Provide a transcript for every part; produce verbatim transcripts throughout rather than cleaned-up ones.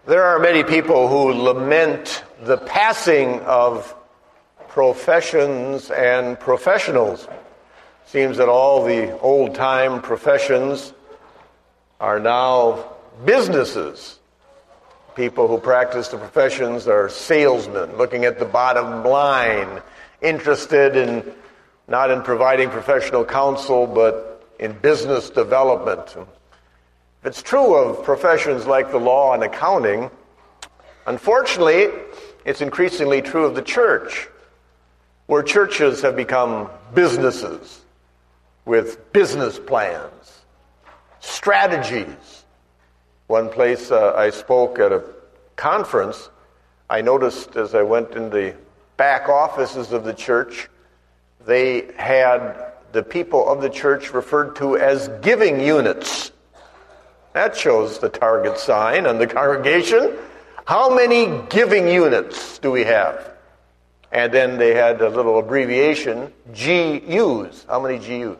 There are many people who lament the passing of professions and professionals. Seems that all the old-time professions are now businesses. People who practice the professions are salesmen, looking at the bottom line, interested in not in providing professional counsel, but in business development. If it's true of professions like the law and accounting, unfortunately, it's increasingly true of the church, where churches have become businesses with business plans, strategies. One place uh, I spoke at a conference, I noticed as I went in the back offices of the church, they had the people of the church referred to as giving units. That shows the target sign on the congregation. How many giving units do we have? And then they had a little abbreviation, G Us. How many G Us?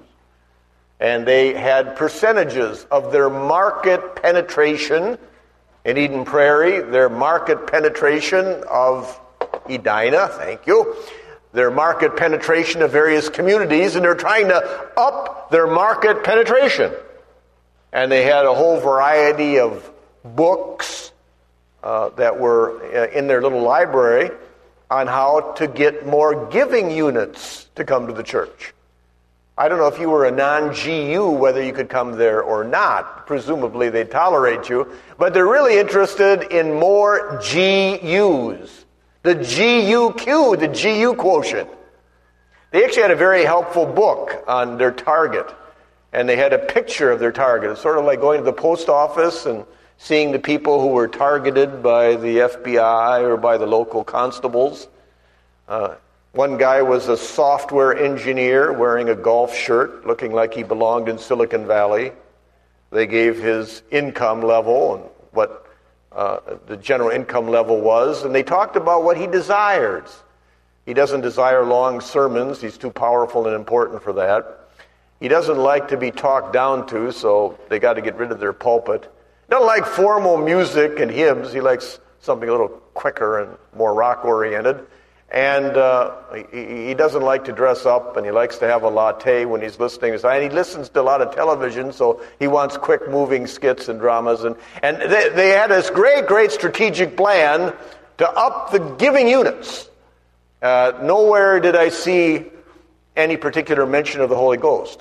And they had percentages of their market penetration in Eden Prairie, their market penetration of Edina, thank you, their market penetration of various communities, and they're trying to up their market penetration. And they had a whole variety of books uh, that were in their little library on how to get more giving units to come to the church. I don't know if you were a non-G U, whether you could come there or not. Presumably they tolerate you. But they're really interested in more G Us. The G U Q, the G U quotient. They actually had a very helpful book on their target. And they had a picture of their target. It's sort of like going to the post office and seeing the people who were targeted by the F B I or by the local constables. Uh, one guy was a software engineer wearing a golf shirt, looking like he belonged in Silicon Valley. They gave his income level and what uh, the general income level was, and they talked about what he desires. He doesn't desire long sermons. He's too powerful and important for that. He doesn't like to be talked down to, so they got to get rid of their pulpit. He doesn't like formal music and hymns. He likes something a little quicker and more rock-oriented. And uh, he, he doesn't like to dress up, and he likes to have a latte when he's listening. And he listens to a lot of television, so he wants quick-moving skits and dramas. And, and they, they had this great, great strategic plan to up the giving units. Uh, nowhere did I see any particular mention of the Holy Ghost.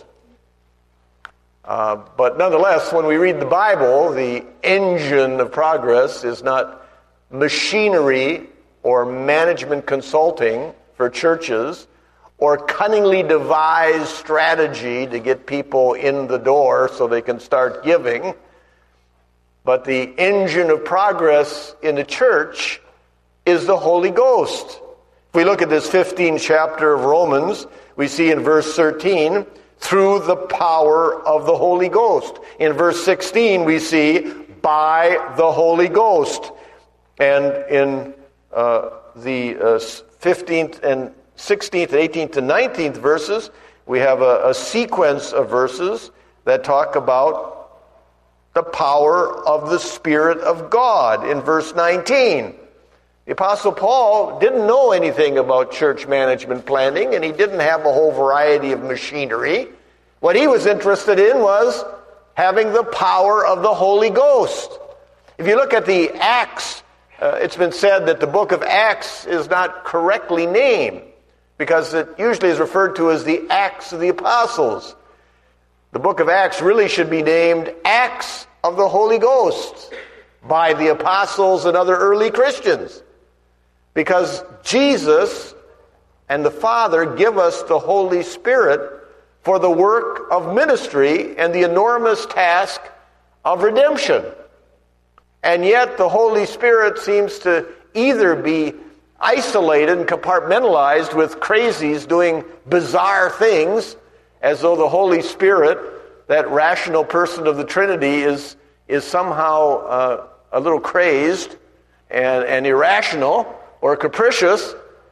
Uh, but nonetheless, when we read the Bible, the engine of progress is not machinery or management consulting for churches or cunningly devised strategy to get people in the door so they can start giving. But the engine of progress in the church is the Holy Ghost. If we look at this fifteenth chapter of Romans, we see in verse thirteen, through the power of the Holy Ghost. In verse sixteen, we see by the Holy Ghost. And in uh, the uh, fifteenth and sixteenth and eighteenth and nineteenth verses, we have a, a sequence of verses that talk about the power of the Spirit of God. In verse nineteen, the Apostle Paul didn't know anything about church management planning, and he didn't have a whole variety of machinery. What he was interested in was having the power of the Holy Ghost. If you look at the Acts, uh, it's been said that the book of Acts is not correctly named because it usually is referred to as the Acts of the Apostles. The book of Acts really should be named Acts of the Holy Ghost by the apostles and other early Christians. Because Jesus and the Father give us the Holy Spirit for the work of ministry and the enormous task of redemption. And yet the Holy Spirit seems to either be isolated and compartmentalized with crazies doing bizarre things, as though the Holy Spirit, that rational person of the Trinity, is, is somehow uh, a little crazed and, and irrational, or capricious,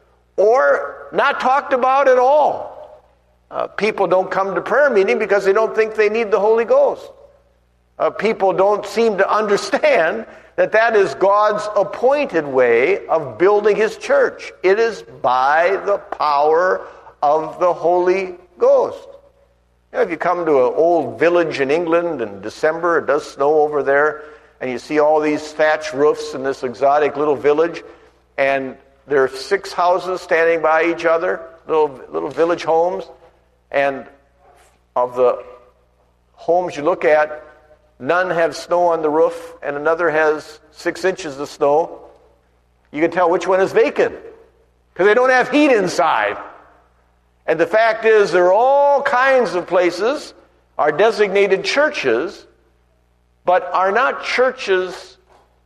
or not talked about at all. Uh, people don't come to prayer meeting because they don't think they need the Holy Ghost. Uh, people don't seem to understand that that is God's appointed way of building his church. It is by the power of the Holy Ghost. You know, if you come to an old village in England in December, it does snow over there, and you see all these thatched roofs in this exotic little village, and there are six houses standing by each other, little little village homes, and of the homes you look at, none have snow on the roof, and another has six inches of snow. You can tell which one is vacant, because they don't have heat inside. And the fact is, there are all kinds of places, are designated churches, but are not churches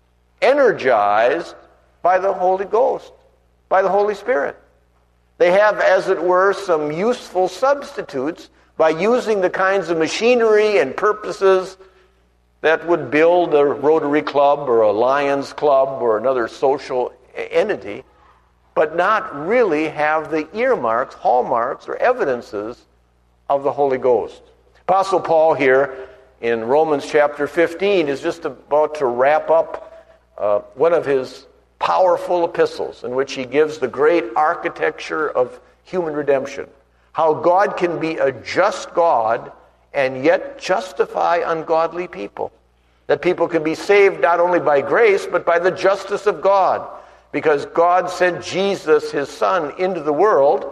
energized by the Holy Ghost, by the Holy Spirit. They have, as it were, some useful substitutes by using the kinds of machinery and purposes that would build a Rotary Club or a Lions Club or another social entity, but not really have the earmarks, hallmarks, or evidences of the Holy Ghost. Apostle Paul here in Romans chapter fifteen is just about to wrap up uh, one of his powerful epistles in which he gives the great architecture of human redemption. How God can be a just God and yet justify ungodly people. That people can be saved not only by grace, but by the justice of God. Because God sent Jesus, his Son, into the world,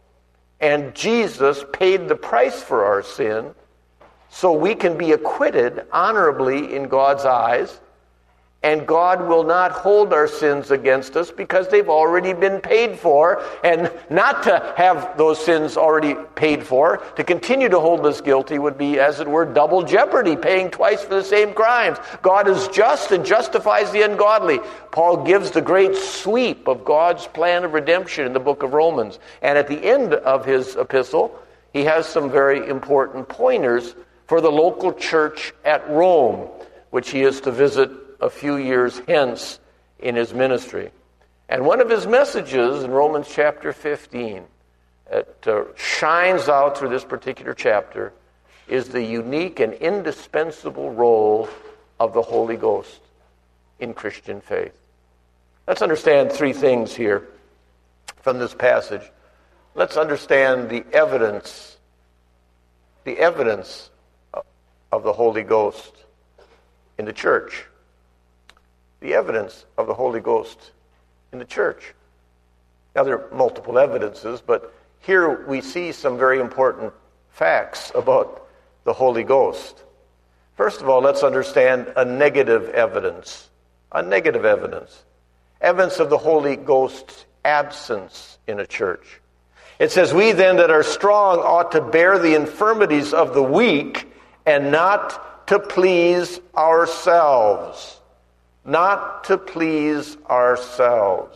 and Jesus paid the price for our sin, so we can be acquitted honorably in God's eyes, and God will not hold our sins against us because they've already been paid for. And not to have those sins already paid for, to continue to hold us guilty would be, as it were, double jeopardy, paying twice for the same crimes. God is just and justifies the ungodly. Paul gives the great sweep of God's plan of redemption in the book of Romans. And at the end of his epistle, he has some very important pointers for the local church at Rome, which he is to visit a few years hence in his ministry. And one of his messages in Romans chapter fifteen that uh, shines out through this particular chapter is the unique and indispensable role of the Holy Ghost in Christian faith. Let's understand three things here from this passage. Let's understand the evidence, the evidence of the Holy Ghost in the church. The evidence of the Holy Ghost in the church. Now, there are multiple evidences, but here we see some very important facts about the Holy Ghost. First of all, let's understand a negative evidence. A negative evidence. Evidence of the Holy Ghost's absence in a church. It says, "We then that are strong ought to bear the infirmities of the weak and not to please ourselves." Not to please ourselves.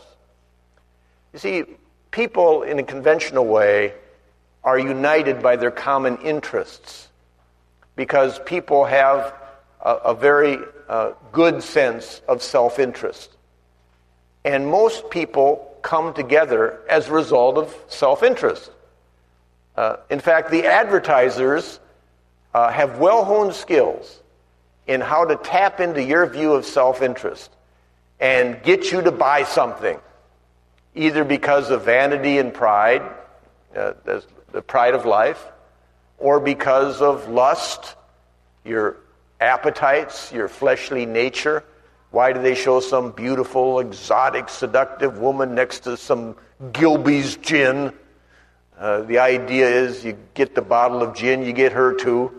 You see, people in a conventional way are united by their common interests because people have a, a very uh, good sense of self-interest. And most people come together as a result of self-interest. Uh, in fact, the advertisers uh, have well-honed skills in how to tap into your view of self-interest and get you to buy something, either because of vanity and pride, uh, the pride of life, or because of lust, your appetites, your fleshly nature. Why do they show some beautiful, exotic, seductive woman next to some Gilbey's gin? Uh, the idea is you get the bottle of gin, you get her too.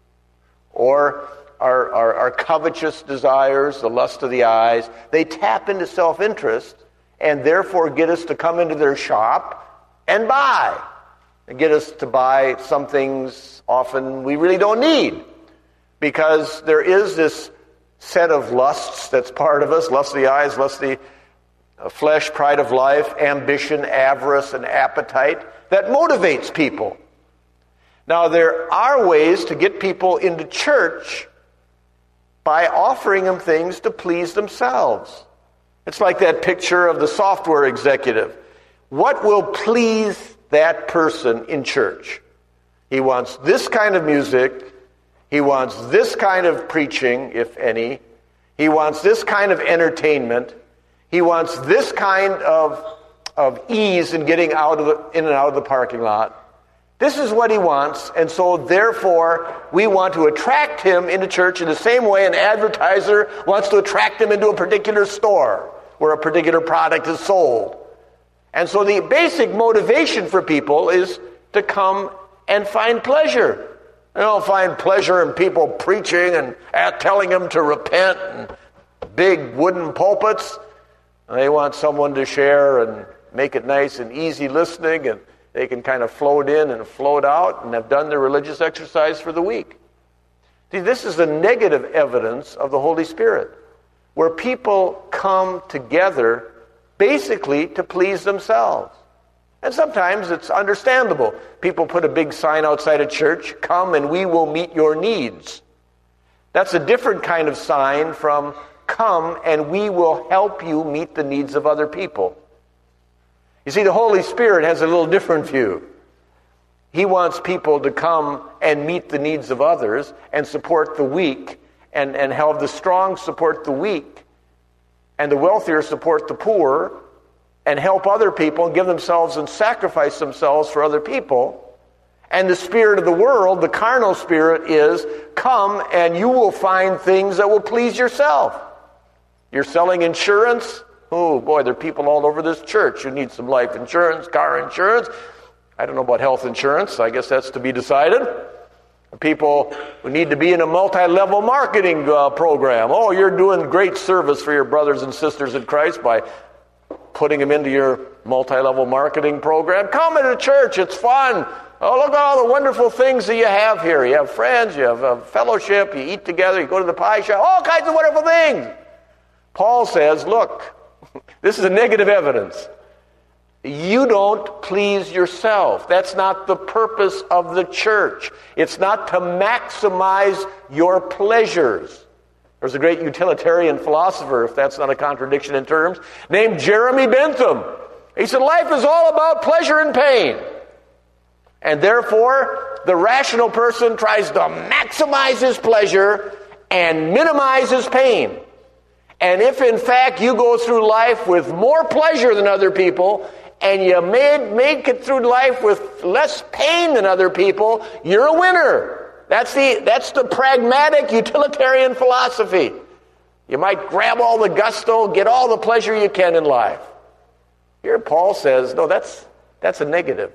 Or Our, our, our covetous desires, the lust of the eyes, they tap into self-interest and therefore get us to come into their shop and buy. And get us to buy some things often we really don't need. Because there is this set of lusts that's part of us, lust of the eyes, lust of the flesh, pride of life, ambition, avarice, and appetite, that motivates people. Now, there are ways to get people into church by offering them things to please themselves. It's like that picture of the software executive. What will please that person in church? He wants this kind of music. He wants this kind of preaching, if any. He wants this kind of entertainment. He wants this kind of, of ease in getting out of the, in and out of the parking lot. This is what he wants, and so therefore we want to attract him into church in the same way an advertiser wants to attract him into a particular store where a particular product is sold. And so the basic motivation for people is to come and find pleasure. They don't find pleasure in people preaching and telling them to repent and big wooden pulpits. They want someone to share and make it nice and easy listening, and they can kind of float in and float out and have done their religious exercise for the week. See, this is the negative evidence of the Holy Spirit, where people come together basically to please themselves. And sometimes it's understandable. People put a big sign outside a church, "Come and we will meet your needs." That's a different kind of sign from "Come and we will help you meet the needs of other people." You see, the Holy Spirit has a little different view. He wants people to come and meet the needs of others and support the weak, and, and help the strong support the weak, and the wealthier support the poor, and help other people and give themselves and sacrifice themselves for other people. And the spirit of the world, the carnal spirit, is come and you will find things that will please yourself. You're selling insurance. Oh boy, there are people all over this church who need some life insurance, car insurance. I don't know about health insurance. I guess that's to be decided. People who need to be in a multi-level marketing uh, program. Oh, you're doing great service for your brothers and sisters in Christ by putting them into your multi-level marketing program. Come into church, it's fun. Oh, look at all the wonderful things that you have here. You have friends, you have a fellowship, you eat together, you go to the pie shop, all kinds of wonderful things. Paul says, look, this is a negative evidence. You don't please yourself. That's not the purpose of the church. It's not to maximize your pleasures. There's a great utilitarian philosopher, if that's not a contradiction in terms, named Jeremy Bentham. He said, life is all about pleasure and pain. And therefore, the rational person tries to maximize his pleasure and minimize his pain. And if in fact you go through life with more pleasure than other people, and you made, make it through life with less pain than other people, you're a winner. That's the, that's the pragmatic utilitarian philosophy. You might grab all the gusto, get all the pleasure you can in life. Here Paul says, no, that's, that's a negative.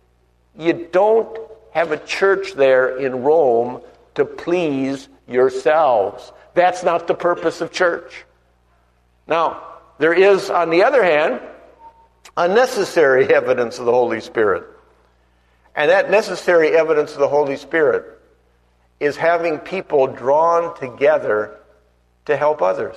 You don't have a church there in Rome to please yourselves. That's not the purpose of church. Now, there is, on the other hand, a necessary evidence of the Holy Spirit. And that necessary evidence of the Holy Spirit is having people drawn together to help others.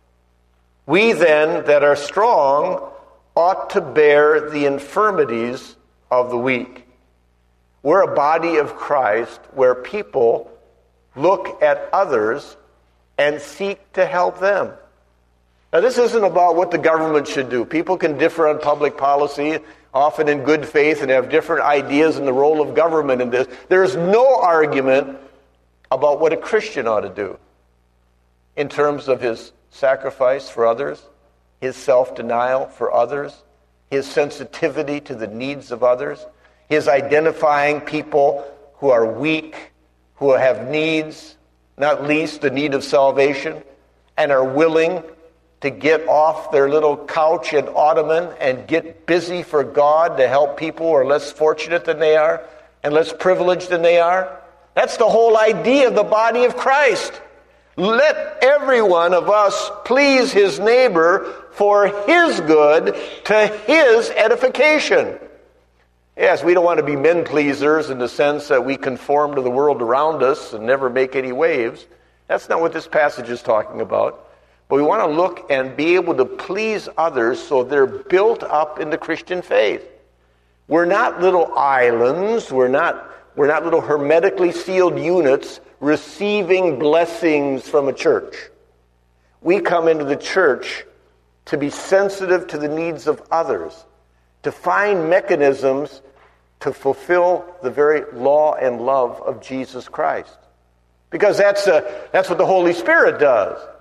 We then, that are strong, ought to bear the infirmities of the weak. We're a body of Christ where people look at others and seek to help them. Now, this isn't about what the government should do. People can differ on public policy, often in good faith, and have different ideas in the role of government in this. There's no argument about what a Christian ought to do in terms of his sacrifice for others, his self-denial for others, his sensitivity to the needs of others, his identifying people who are weak, who have needs, not least the need of salvation, and are willing to get off their little couch and ottoman and get busy for God to help people who are less fortunate than they are and less privileged than they are. That's the whole idea of the body of Christ. Let every one of us please his neighbor for his good, to his edification. Yes, we don't want to be men pleasers in the sense that we conform to the world around us and never make any waves. That's not what this passage is talking about. But we want to look and be able to please others so they're built up in the Christian faith. We're not little islands. We're not, we're not little hermetically sealed units receiving blessings from a church. We come into the church to be sensitive to the needs of others, to find mechanisms to fulfill the very law and love of Jesus Christ. Because that's, a, that's what the Holy Spirit does.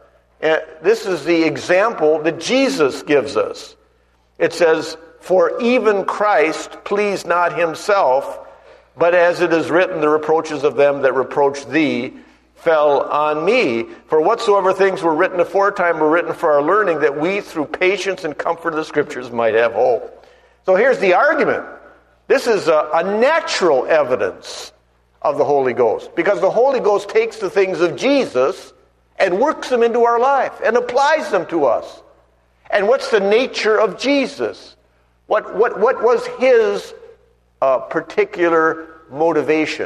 Uh, this is the example that Jesus gives us. It says, "For even Christ pleased not himself, but as it is written, the reproaches of them that reproach thee fell on me. For whatsoever things were written aforetime were written for our learning, that we through patience and comfort of the Scriptures might have hope." So here's the argument. This is a, a natural evidence of the Holy Ghost, because the Holy Ghost takes the things of Jesus and works them into our life and applies them to us. And what's the nature of Jesus? What, what, what was his uh, particular motivation?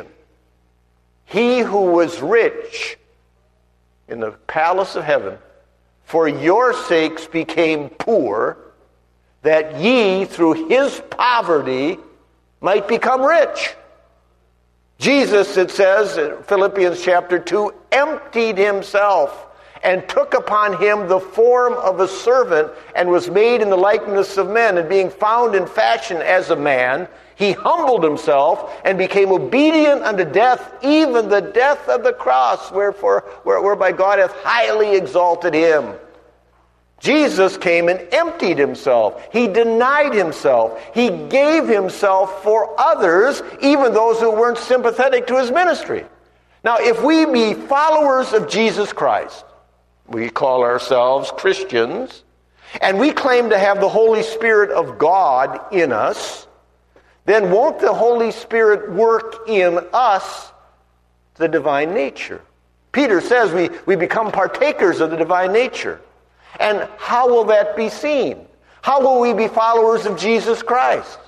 He who was rich in the palace of heaven, for your sakes became poor, that ye through his poverty might become rich. Jesus, it says in Philippians chapter two, emptied himself and took upon him the form of a servant, and was made in the likeness of men, and being found in fashion as a man, he humbled himself and became obedient unto death, even the death of the cross, wherefore whereby God hath highly exalted him. Jesus came and emptied himself. He denied himself. He gave himself for others, even those who weren't sympathetic to his ministry. Now, if we be followers of Jesus Christ, we call ourselves Christians, and we claim to have the Holy Spirit of God in us, then won't the Holy Spirit work in us the divine nature? Peter says we, we become partakers of the divine nature. And how will that be seen? How will we be followers of Jesus Christ?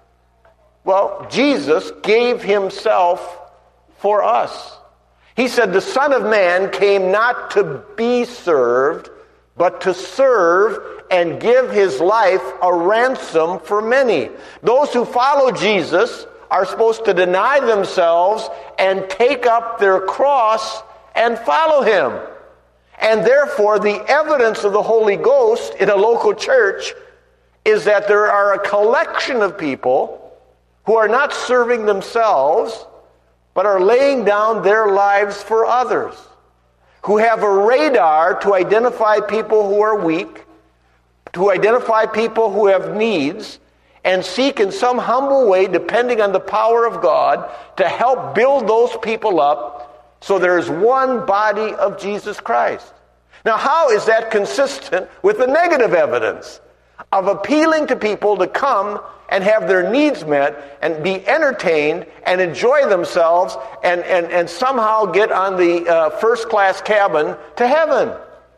Well, Jesus gave himself for us. He said, "The Son of Man came not to be served, but to serve and give his life a ransom for many." Those who follow Jesus are supposed to deny themselves and take up their cross and follow him. And therefore, the evidence of the Holy Ghost in a local church is that there are a collection of people who are not serving themselves, but are laying down their lives for others, who have a radar to identify people who are weak, to identify people who have needs, and seek in some humble way, depending on the power of God, to help build those people up so there is one body of Jesus Christ. Now, how is that consistent with the negative evidence of appealing to people to come and have their needs met and be entertained and enjoy themselves and, and, and somehow get on the uh, first-class cabin to heaven?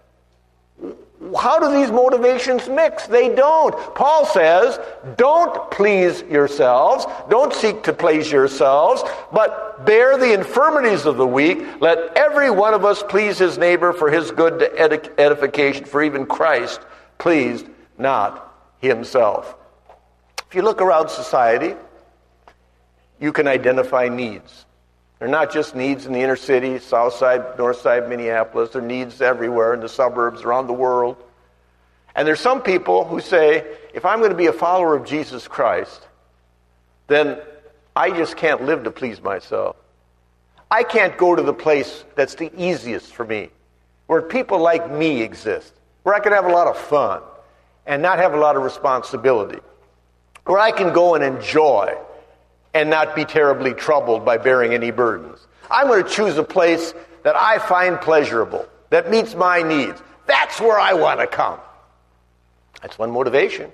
How do these motivations mix? They don't. Paul says, don't please yourselves, don't seek to please yourselves, but bear the infirmities of the weak. Let every one of us please his neighbor for his good edification, for even Christ pleased not himself. If you look around society, you can identify needs. They're not just needs in the inner city, south side, north side, Minneapolis. They're needs everywhere in the suburbs, around the world. And there's some people who say, if I'm going to be a follower of Jesus Christ, then I just can't live to please myself. I can't go to the place that's the easiest for me, where people like me exist, where I can have a lot of fun and not have a lot of responsibility, where I can go and enjoy and not be terribly troubled by bearing any burdens. I'm going to choose a place that I find pleasurable, that meets my needs. That's where I want to come. That's one motivation.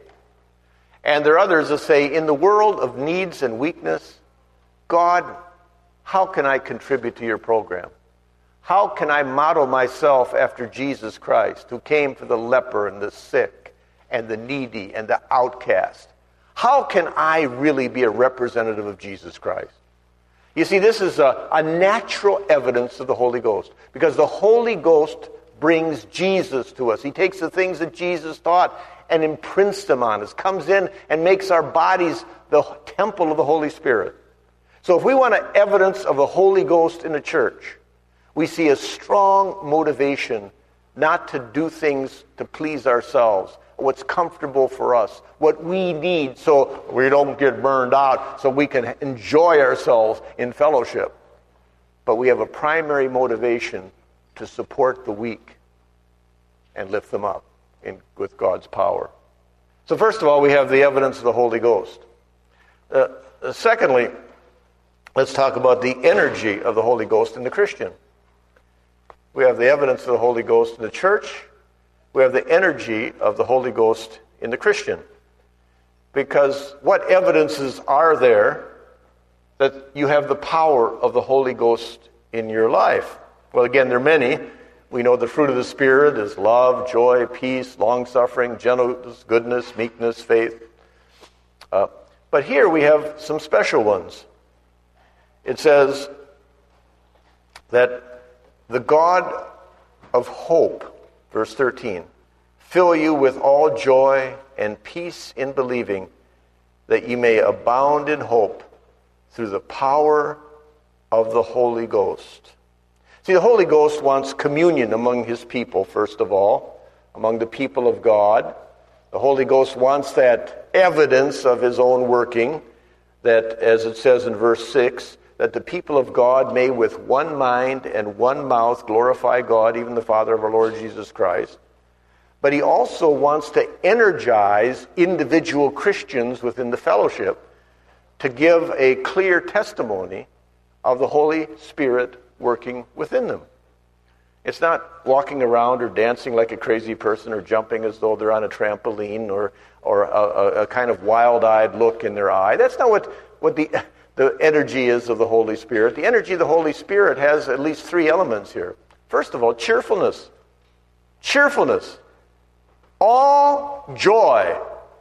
And there are others that say, in the world of needs and weakness, God, how can I contribute to your program? How can I model myself after Jesus Christ, who came for the leper and the sick and the needy and the outcast? How can I really be a representative of Jesus Christ? You see, this is a, a natural evidence of the Holy Ghost, because the Holy Ghost brings Jesus to us. He takes the things that Jesus taught and imprints them on us, comes in and makes our bodies the temple of the Holy Spirit. So if we want an evidence of the Holy Ghost in the church, we see a strong motivation not to do things to please ourselves, what's comfortable for us, what we need so we don't get burned out, so we can enjoy ourselves in fellowship. But we have a primary motivation to support the weak, and lift them up in, with God's power. So first of all, we have the evidence of the Holy Ghost. Uh, secondly, let's talk about the energy of the Holy Ghost in the Christian. We have the evidence of the Holy Ghost in the church. We have the energy of the Holy Ghost in the Christian. Because what evidences are there that you have the power of the Holy Ghost in your life? Well, again, there are many. We know the fruit of the Spirit is love, joy, peace, long-suffering, gentleness, goodness, meekness, faith. Uh, but here we have some special ones. It says that the God of hope, verse thirteen, fill you with all joy and peace in believing, that ye may abound in hope through the power of the Holy Ghost. See, the Holy Ghost wants communion among his people, first of all, among the people of God. The Holy Ghost wants that evidence of his own working, that, as it says in verse six, that the people of God may with one mind and one mouth glorify God, even the Father of our Lord Jesus Christ. But he also wants to energize individual Christians within the fellowship to give a clear testimony of the Holy Spirit working within them. It's not walking around or dancing like a crazy person or jumping as though they're on a trampoline or or a, a kind of wild-eyed look in their eye. That's not what, what the, the energy is of the Holy Spirit. The energy of the Holy Spirit has at least three elements here. First of all, cheerfulness. Cheerfulness. All joy.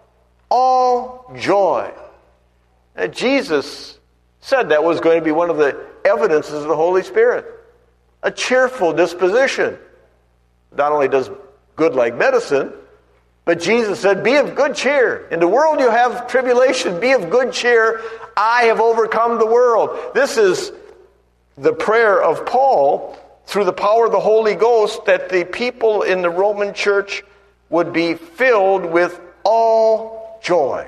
All joy. And Jesus said that was going to be one of the evidences of the Holy Spirit. A cheerful disposition. Not only does good like medicine, but Jesus said, be of good cheer. In the world you have tribulation, be of good cheer. I have overcome the world. This is the prayer of Paul through the power of the Holy Ghost, that the people in the Roman church would be filled with all joy.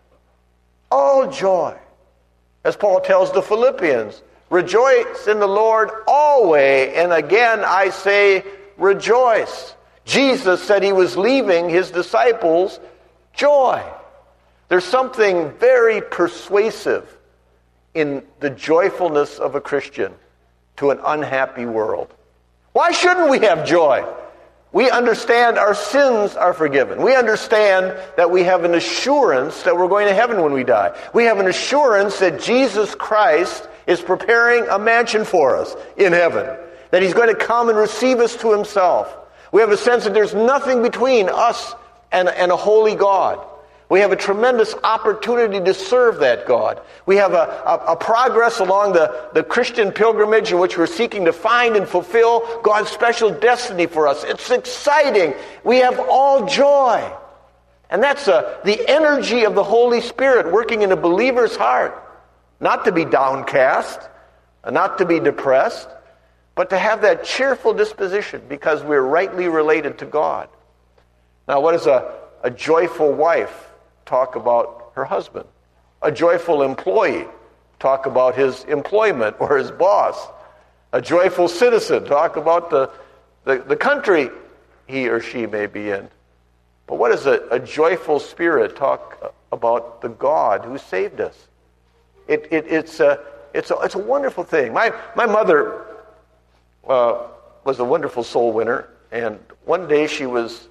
All joy. As Paul tells the Philippians, rejoice in the Lord always, and again I say rejoice. Jesus said he was leaving his disciples joy. There's something very persuasive in the joyfulness of a Christian to an unhappy world. Why shouldn't we have joy? We understand our sins are forgiven. We understand that we have an assurance that we're going to heaven when we die. We have an assurance that Jesus Christ is preparing a mansion for us in heaven, that he's going to come and receive us to himself. We have a sense that there's nothing between us and, and a holy God. We have a tremendous opportunity to serve that God. We have a, a, a progress along the, the Christian pilgrimage in which we're seeking to find and fulfill God's special destiny for us. It's exciting. We have all joy. And that's a, the energy of the Holy Spirit working in a believer's heart. Not to be downcast, not to be depressed, but to have that cheerful disposition because we're rightly related to God. Now, what does a, a joyful wife talk about her husband? A joyful employee talk about his employment or his boss? A joyful citizen talk about the, the, the country he or she may be in. But what does a, a joyful spirit talk about the God who saved us? It, it, it's, a, it's, a, it's a wonderful thing. My, my mother uh, was a wonderful soul winner, and one day she was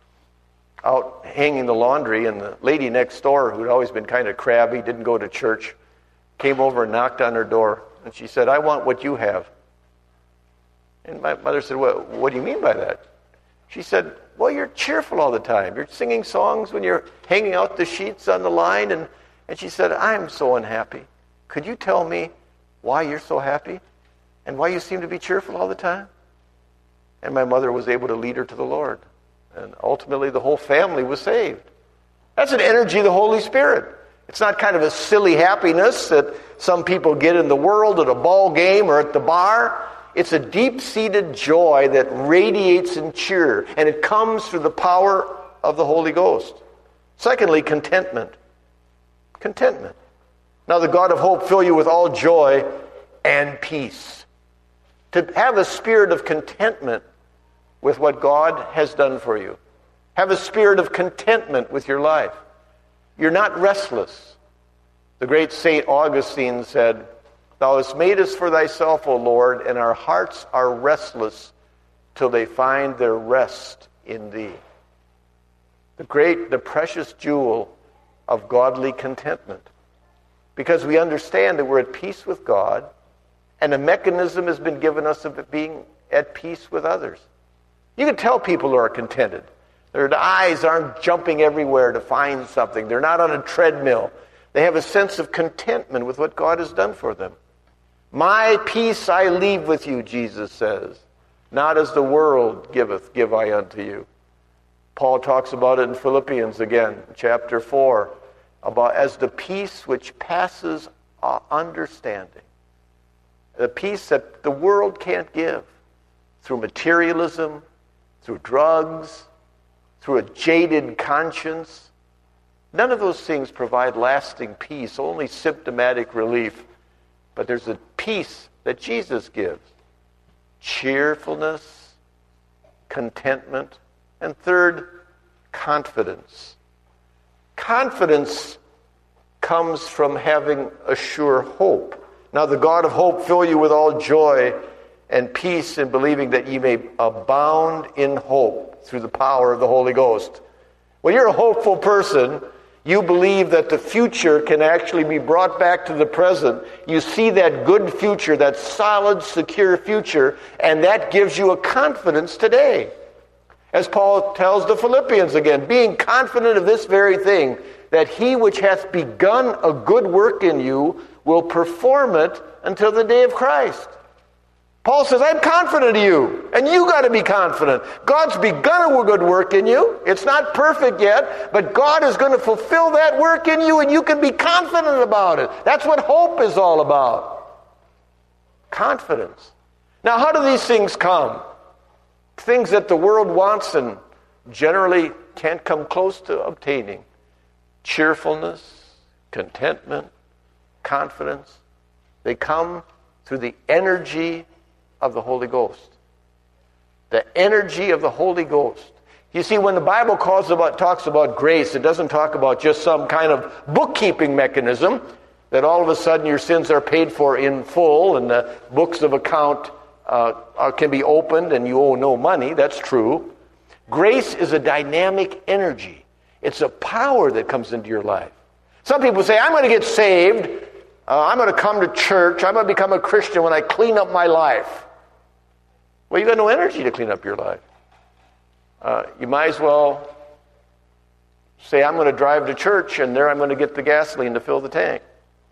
out hanging the laundry, and the lady next door, who'd always been kind of crabby, didn't go to church, came over and knocked on her door, and she said, I want what you have. And my mother said, well, what do you mean by that? She said, well, you're cheerful all the time. You're singing songs when you're hanging out the sheets on the line, and, and she said, I'm so unhappy. Could you tell me why you're so happy and why you seem to be cheerful all the time? And my mother was able to lead her to the Lord. And ultimately the whole family was saved. That's an energy of the Holy Spirit. It's not kind of a silly happiness that some people get in the world at a ball game or at the bar. It's a deep-seated joy that radiates in cheer, and it comes through the power of the Holy Ghost. Secondly, contentment. Contentment. Now the God of hope fill you with all joy and peace. To have a spirit of contentment with what God has done for you. Have a spirit of contentment with your life. You're not restless. The great Saint Augustine said, "Thou hast made us for thyself, O Lord, and our hearts are restless till they find their rest in thee." The great, the precious jewel of godly contentment. Because we understand that we're at peace with God, and a mechanism has been given us of being at peace with others. You can tell people who are contented. Their eyes aren't jumping everywhere to find something. They're not on a treadmill. They have a sense of contentment with what God has done for them. "My peace I leave with you," Jesus says. "Not as the world giveth, give I unto you." Paul talks about it in Philippians again, chapter four, about as the peace which passes understanding. The peace that the world can't give through materialism, through drugs, through a jaded conscience. None of those things provide lasting peace, only symptomatic relief. But there's a peace that Jesus gives. Cheerfulness, contentment, and third, confidence. Confidence comes from having a sure hope. Now the God of hope fill you with all joy and peace in believing that ye may abound in hope through the power of the Holy Ghost. When you're a hopeful person, you believe that the future can actually be brought back to the present. You see that good future, that solid, secure future, and that gives you a confidence today. As Paul tells the Philippians again, being confident of this very thing, that he which hath begun a good work in you will perform it until the day of Christ. Paul says, I'm confident of you, and you got to be confident. God's begun a good work in you. It's not perfect yet, but God is going to fulfill that work in you, and you can be confident about it. That's what hope is all about. Confidence. Now, how do these things come? Things that the world wants and generally can't come close to obtaining. Cheerfulness, contentment, confidence. They come through the energy of the Holy Ghost. The energy of the Holy Ghost. You see, when the Bible calls about, talks about grace, it doesn't talk about just some kind of bookkeeping mechanism that all of a sudden your sins are paid for in full and the books of account uh, are, can be opened and you owe no money. That's true. Grace is a dynamic energy. It's a power that comes into your life. Some people say, I'm going to get saved. Uh, I'm going to come to church. I'm going to become a Christian when I clean up my life. Well, you've got no energy to clean up your life. Uh, you might as well say, I'm going to drive to church, and there I'm going to get the gasoline to fill the tank.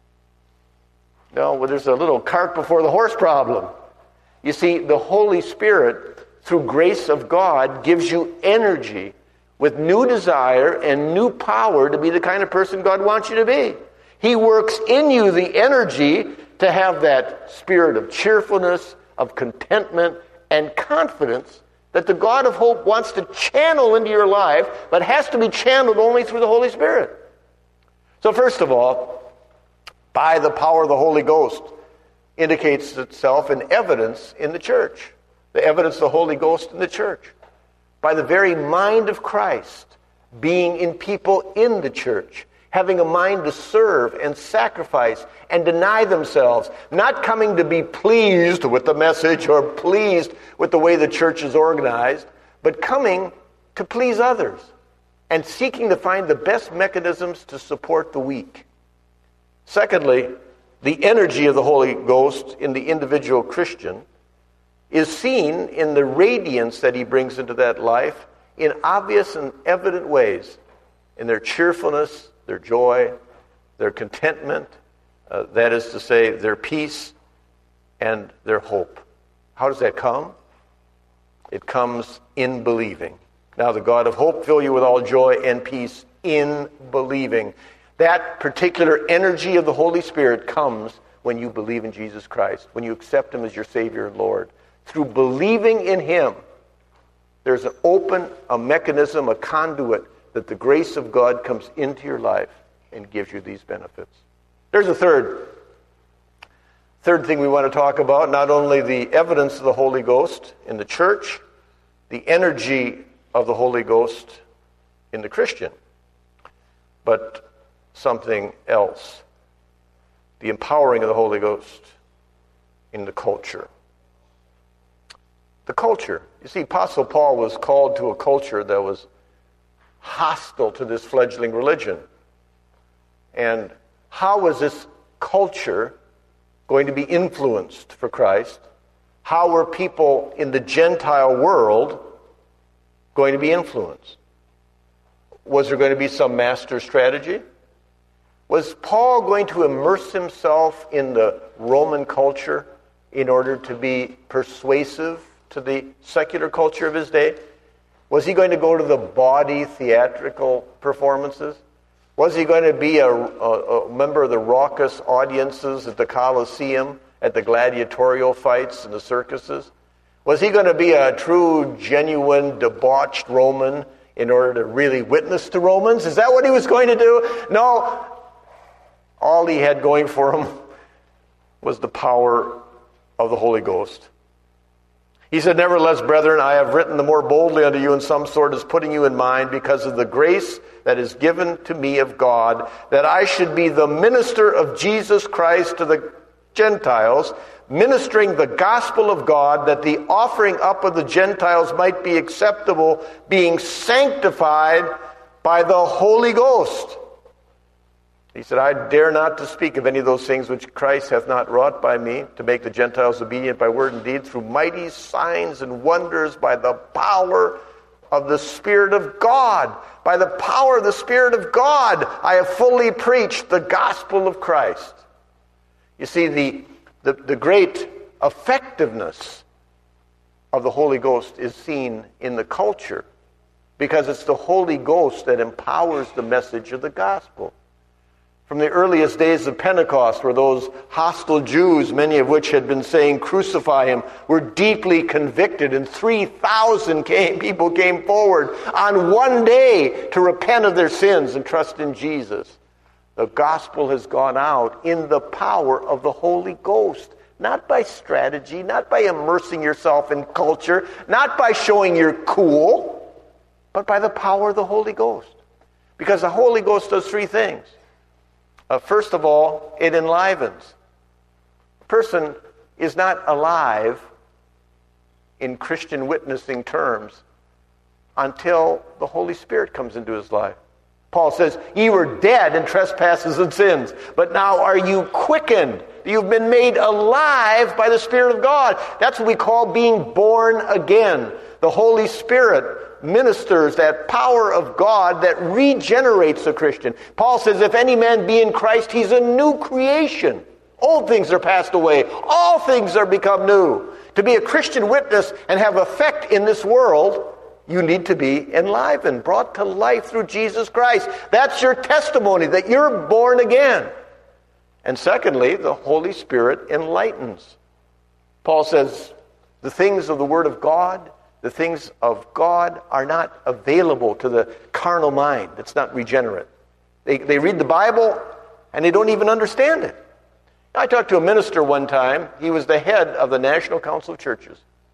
No, well, there's a little cart before the horse problem. You see, the Holy Spirit, through grace of God, gives you energy with new desire and new power to be the kind of person God wants you to be. He works in you the energy to have that spirit of cheerfulness, of contentment, and confidence that the God of hope wants to channel into your life, but has to be channeled only through the Holy Spirit. So first of all, by the power of the Holy Ghost indicates itself in evidence in the church. The evidence of the Holy Ghost in the church. By the very mind of Christ being in people in the church, having a mind to serve and sacrifice and deny themselves, not coming to be pleased with the message or pleased with the way the church is organized, but coming to please others and seeking to find the best mechanisms to support the weak. Secondly, the energy of the Holy Ghost in the individual Christian is seen in the radiance that he brings into that life in obvious and evident ways, in their cheerfulness, their joy, their contentment, uh, that is to say, their peace and their hope. How does that come? It comes in believing. Now the God of hope fill you with all joy and peace in believing. That particular energy of the Holy Spirit comes when you believe in Jesus Christ, when you accept Him as your Savior and Lord. Through believing in Him, there's an open, a mechanism, a conduit that the grace of God comes into your life and gives you these benefits. There's a third. Third thing we want to talk about, not only the evidence of the Holy Ghost in the church, the energy of the Holy Ghost in the Christian, but something else. The empowering of the Holy Ghost in the culture. The culture. You see, Apostle Paul was called to a culture that was hostile to this fledgling religion. And how was this culture going to be influenced for Christ? How were people in the Gentile world going to be influenced? Was there going to be some master strategy? Was Paul going to immerse himself in the Roman culture in order to be persuasive to the secular culture of his day? Was he going to go to the bawdy theatrical performances? Was he going to be a, a, a member of the raucous audiences at the Colosseum, at the gladiatorial fights and the circuses? Was he going to be a true, genuine, debauched Roman in order to really witness to Romans? Is that what he was going to do? No. All he had going for him was the power of the Holy Ghost. He said, "Nevertheless, brethren, I have written the more boldly unto you in some sort as putting you in mind, because of the grace that is given to me of God, that I should be the minister of Jesus Christ to the Gentiles, ministering the gospel of God, that the offering up of the Gentiles might be acceptable, being sanctified by the Holy Ghost." He said, "I dare not to speak of any of those things which Christ hath not wrought by me, to make the Gentiles obedient by word and deed, through mighty signs and wonders, by the power of the Spirit of God. By the power of the Spirit of God, I have fully preached the gospel of Christ." You see, the, the, the great effectiveness of the Holy Ghost is seen in the culture, because it's the Holy Ghost that empowers the message of the gospel. From the earliest days of Pentecost, where those hostile Jews, many of which had been saying, "Crucify him," were deeply convicted, and three thousand came, people came forward on one day to repent of their sins and trust in Jesus. The gospel has gone out in the power of the Holy Ghost, not by strategy, not by immersing yourself in culture, not by showing you're cool, but by the power of the Holy Ghost. Because the Holy Ghost does three things. Uh, first of all, it enlivens. A person is not alive in Christian witnessing terms until the Holy Spirit comes into his life. Paul says, "Ye were dead in trespasses and sins, but now are you quickened." You've been made alive by the Spirit of God. That's what we call being born again. The Holy Spirit ministers that power of God that regenerates a Christian. Paul says, "If any man be in Christ, he's a new creation. Old things are passed away. All things are become new." To be a Christian witness and have effect in this world, you need to be enlivened, brought to life through Jesus Christ. That's your testimony, that you're born again. And secondly, the Holy Spirit enlightens. Paul says, the things of the Word of God, the things of God are not available to the carnal mind that's not regenerate. They, they read the Bible and they don't even understand it. I talked to a minister one time. He was the head of the National Council of Churches.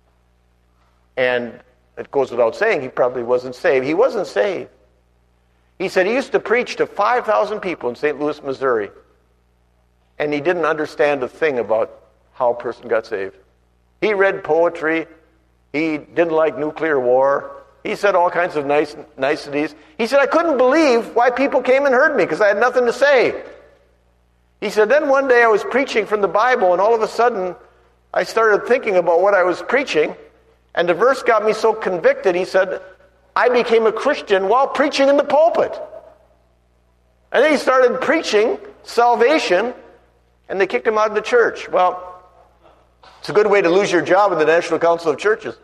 And it goes without saying, he probably wasn't saved. He wasn't saved. He said he used to preach to five thousand people in Saint Louis, Missouri. And he didn't understand a thing about how a person got saved. He read poetry. He didn't like nuclear war. He said all kinds of nice niceties. He said, "I couldn't believe why people came and heard me, because I had nothing to say." He said, "Then one day I was preaching from the Bible, and all of a sudden I started thinking about what I was preaching, and the verse got me so convicted," he said, "I became a Christian while preaching in the pulpit." And then he started preaching salvation, and they kicked him out of the church. Well, it's a good way to lose your job in the National Council of Churches.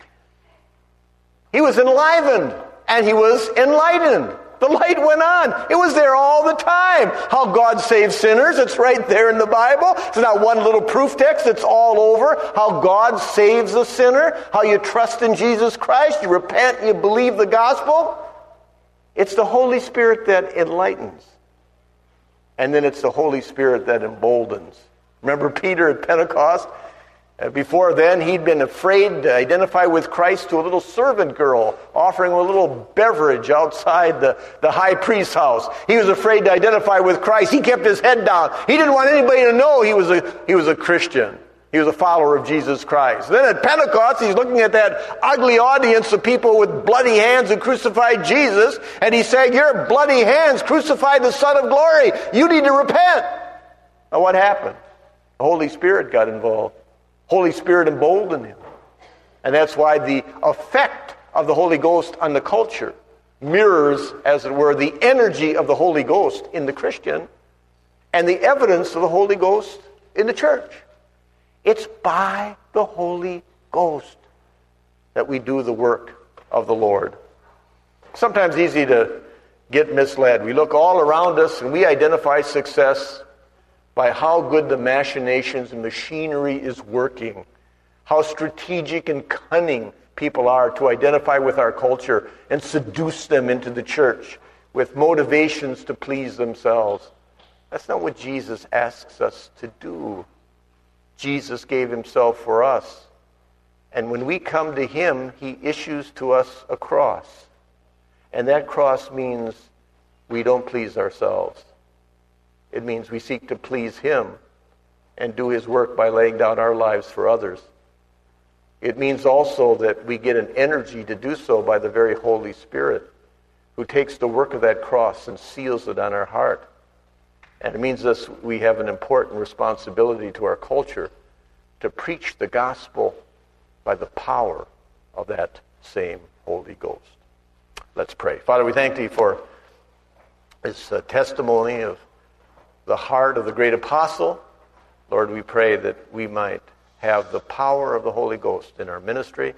He was enlivened, and he was enlightened. The light went on. It was there all the time. How God saves sinners, it's right there in the Bible. It's not one little proof text, it's all over. How God saves a sinner, how you trust in Jesus Christ, you repent, you believe the gospel. It's the Holy Spirit that enlightens. And then it's the Holy Spirit that emboldens. Remember Peter at Pentecost? Uh, before then, he'd been afraid to identify with Christ to a little servant girl offering a little beverage outside the, the high priest's house. He was afraid to identify with Christ. He kept his head down. He didn't want anybody to know he was a, he was a Christian. He was a follower of Jesus Christ. Then at Pentecost, he's looking at that ugly audience of people with bloody hands who crucified Jesus, and he's saying, your bloody hands crucified the Son of Glory. You need to repent. Now what happened? The Holy Spirit got involved. Holy Spirit emboldened him. And that's why the effect of the Holy Ghost on the culture mirrors, as it were, the energy of the Holy Ghost in the Christian and the evidence of the Holy Ghost in the church. It's by the Holy Ghost that we do the work of the Lord. Sometimes easy to get misled. We look all around us and we identify success by how good the machinations and machinery is working, how strategic and cunning people are to identify with our culture and seduce them into the church with motivations to please themselves. That's not what Jesus asks us to do. Jesus gave himself for us. And when we come to him, he issues to us a cross. And that cross means we don't please ourselves. It means we seek to please him and do his work by laying down our lives for others. It means also that we get an energy to do so by the very Holy Spirit, who takes the work of that cross and seals it on our heart. And it means that we have an important responsibility to our culture to preach the gospel by the power of that same Holy Ghost. Let's pray. Father, we thank thee for this uh, testimony of the heart of the great apostle. Lord, we pray that we might have the power of the Holy Ghost in our ministry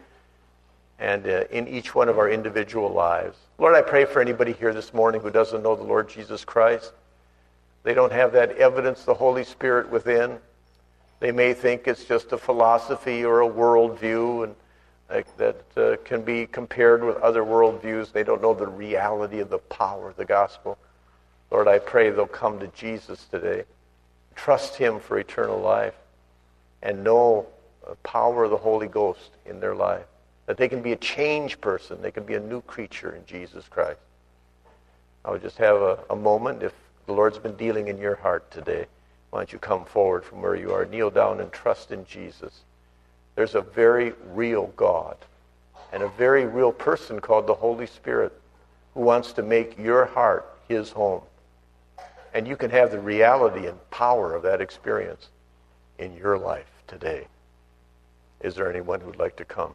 and uh, in each one of our individual lives. Lord, I pray for anybody here this morning who doesn't know the Lord Jesus Christ. They don't have that evidence, the Holy Spirit within. They may think it's just a philosophy or a worldview and like, that uh, can be compared with other worldviews. They don't know the reality of the power of the gospel. Lord, I pray they'll come to Jesus today, trust him for eternal life, and know the power of the Holy Ghost in their life, that they can be a changed person. They can be a new creature in Jesus Christ. I would just have a, a moment. If the Lord's been dealing in your heart today, why don't you come forward from where you are, kneel down and trust in Jesus. There's a very real God and a very real person called the Holy Spirit who wants to make your heart his home. And you can have the reality and power of that experience in your life today. Is there anyone who'd like to come?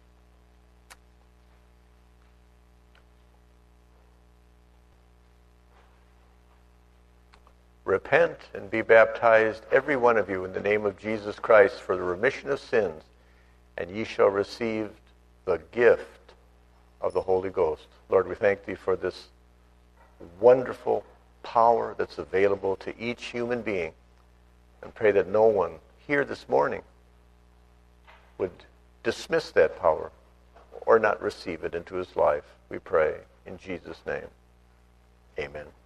Repent and be baptized, every one of you, in the name of Jesus Christ for the remission of sins, and ye shall receive the gift of the Holy Ghost. Lord, we thank thee for this wonderful power that's available to each human being, and pray that no one here this morning would dismiss that power or not receive it into his life. We pray in Jesus' name. Amen.